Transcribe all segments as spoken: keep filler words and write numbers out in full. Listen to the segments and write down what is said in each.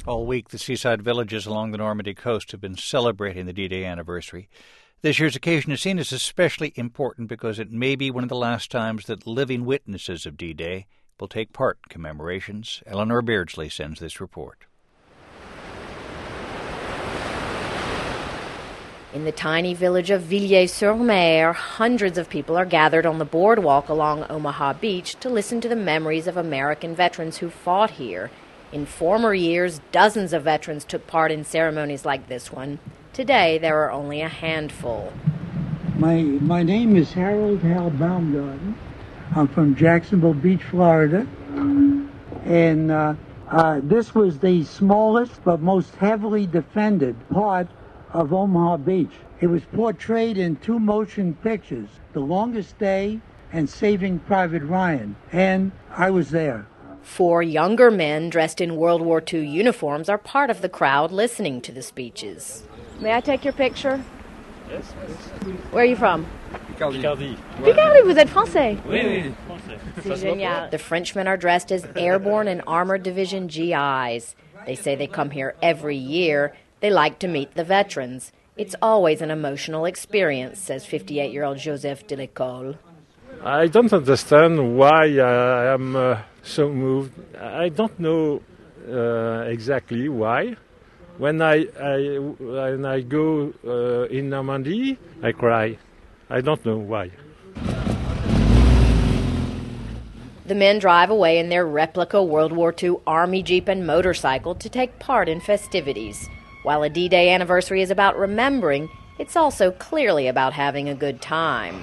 All week, the seaside villages along the Normandy coast have been celebrating the D-Day anniversary. This year's occasion is seen as especially important because it may be one of the last times that living witnesses of D-Day will take part in commemorations. Eleanor Beardsley sends this report. In the tiny village of Villiers-sur-Mer, hundreds of people are gathered on the boardwalk along Omaha Beach to listen to the memories of American veterans who fought here. In former years, dozens of veterans took part in ceremonies like this one. Today, there are only a handful. My my name is Harold Hal Baumgarten. I'm from Jacksonville Beach, Florida. And uh, uh, this was the smallest but most heavily defended part of Omaha Beach. It was portrayed in two motion pictures, The Longest Day and Saving Private Ryan. And I was there. Four younger men dressed in World War Two uniforms are part of the crowd listening to the speeches. May I take your picture? Yes, please. Where are you from? Picardie. Picardie, vous êtes français? Oui, oui, français. C'est génial. The Frenchmen are dressed as Airborne and Armored Division G Is. They say they come here every year. They like to meet the veterans. It's always an emotional experience, says fifty-eight-year-old Joseph Delecole. I don't understand why I am uh, so moved. I don't know uh, exactly why. When I, I when I go uh, in Normandy, I cry. I don't know why. The men drive away in their replica World War Two Army Jeep and motorcycle to take part in festivities. While a D-Day anniversary is about remembering, it's also clearly about having a good time.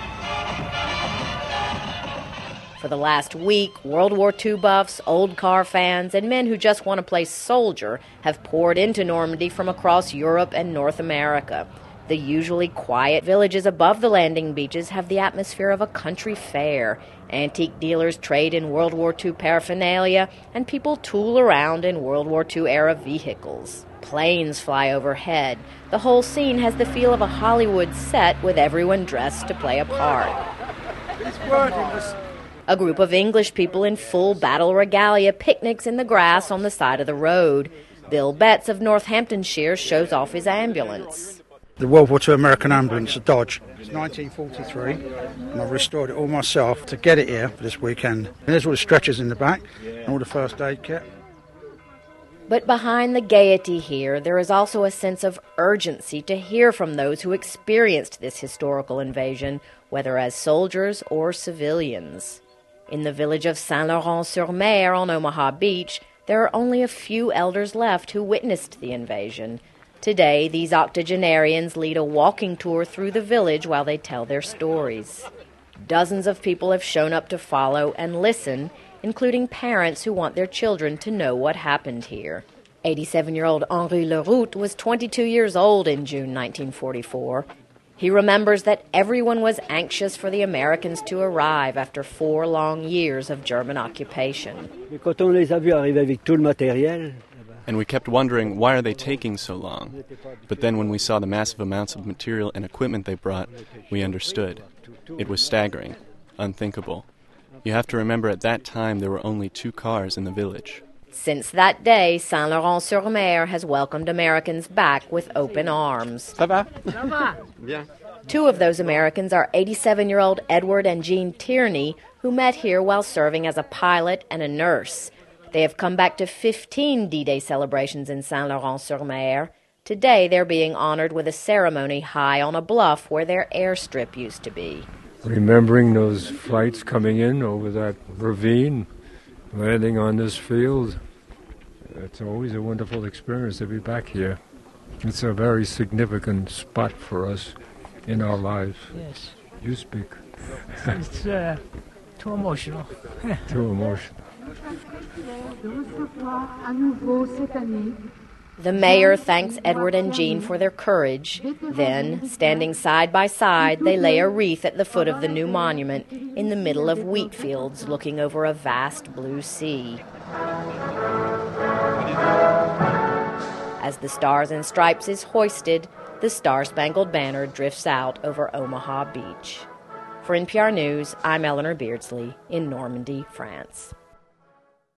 For the last week, World War Two buffs, old car fans, and men who just want to play soldier have poured into Normandy from across Europe and North America. The usually quiet villages above the landing beaches have the atmosphere of a country fair. Antique dealers trade in World War Two paraphernalia, and people tool around in World War Two-era vehicles. Planes fly overhead. The whole scene has the feel of a Hollywood set with everyone dressed to play a part. A group of English people in full battle regalia picnics in the grass on the side of the road. Bill Betts of Northamptonshire shows off his ambulance. The World War Two American ambulance, a Dodge. It's nineteen forty-three, and I've restored it all myself to get it here for this weekend. And there's all the stretchers in the back, and all the first aid kit. But behind the gaiety here, there is also a sense of urgency to hear from those who experienced this historical invasion, whether as soldiers or civilians. In the village of Saint-Laurent-sur-Mer on Omaha Beach, there are only a few elders left who witnessed the invasion. Today, these octogenarians lead a walking tour through the village while they tell their stories. Dozens of people have shown up to follow and listen, including parents who want their children to know what happened here. eighty-seven-year-old Henri Leroux was twenty-two years old in June nineteen forty-four. He remembers that everyone was anxious for the Americans to arrive after four long years of German occupation. And we kept wondering, why are they taking so long? But then when we saw the massive amounts of material and equipment they brought, we understood. It was staggering, unthinkable. You have to remember at that time there were only two cars in the village. Since that day, Saint-Laurent-sur-Mer has welcomed Americans back with open arms. Ça va? Ça va. Bien. Two of those Americans are eighty-seven-year-old Edward and Jean Tierney, who met here while serving as a pilot and a nurse. They have come back to fifteen D-Day celebrations in Saint-Laurent-sur-Mer. Today, they're being honored with a ceremony high on a bluff where their airstrip used to be. Remembering those flights coming in over that ravine, landing on this field, it's always a wonderful experience to be back here. It's a very significant spot for us in our lives. Yes. You speak. It's uh, too emotional. Too emotional. The mayor thanks Edward and Jean for their courage. Then, standing side by side, they lay a wreath at the foot of the new monument in the middle of wheat fields looking over a vast blue sea. As the Stars and Stripes is hoisted, the Star-Spangled Banner drifts out over Omaha Beach. For N P R News, I'm Eleanor Beardsley in Normandy, France.